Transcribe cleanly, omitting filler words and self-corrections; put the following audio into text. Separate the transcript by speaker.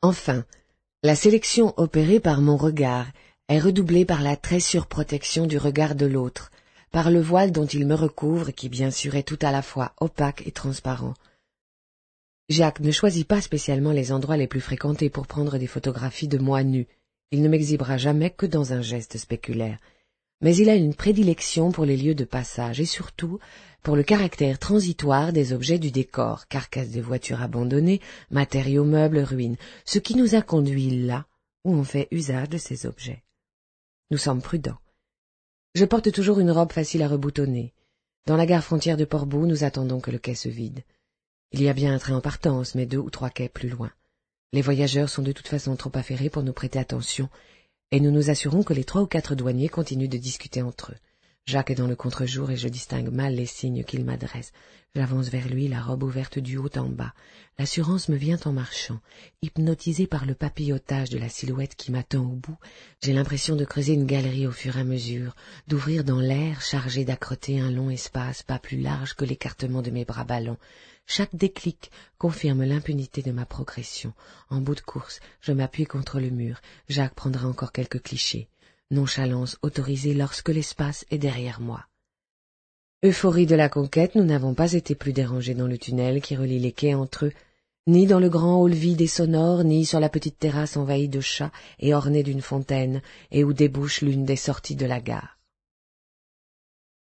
Speaker 1: Enfin, la sélection opérée par mon regard est redoublée par la très surprotection du regard de l'autre, par le voile dont il me recouvre qui bien sûr est tout à la fois opaque et transparent. Jacques ne choisit pas spécialement les endroits les plus fréquentés pour prendre des photographies de moi nu. Il ne m'exhibera jamais que dans un geste spéculaire. Mais il a une prédilection pour les lieux de passage et surtout pour le caractère transitoire des objets du décor, carcasses de voitures abandonnées, matériaux, meubles, ruines, ce qui nous a conduits là où on fait usage de ces objets. Nous sommes prudents. Je porte toujours une robe facile à reboutonner. Dans la gare frontière de Portbou, nous attendons que le quai se vide. Il y a bien un train en partance, mais 2 ou 3 quais plus loin. Les voyageurs sont de toute façon trop affairés pour nous prêter attention, et nous nous assurons que les 3 ou 4 douaniers continuent de discuter entre eux. Jacques est dans le contre-jour et je distingue mal les signes qu'il m'adresse. J'avance vers lui, la robe ouverte du haut en bas. L'assurance me vient en marchant. Hypnotisé par le papillotage de la silhouette qui m'attend au bout, j'ai l'impression de creuser une galerie au fur et à mesure, d'ouvrir dans l'air chargé d'accroter un long espace pas plus large que l'écartement de mes bras ballants. Chaque déclic confirme l'impunité de ma progression. En bout de course, je m'appuie contre le mur. Jacques prendra encore quelques clichés. Nonchalance autorisée lorsque l'espace est derrière moi. Euphorie de la conquête, nous n'avons pas été plus dérangés dans le tunnel qui relie les quais entre eux, ni dans le grand hall vide et sonore, ni sur la petite terrasse envahie de chats et ornée d'une fontaine, et où débouche l'une des sorties de la gare.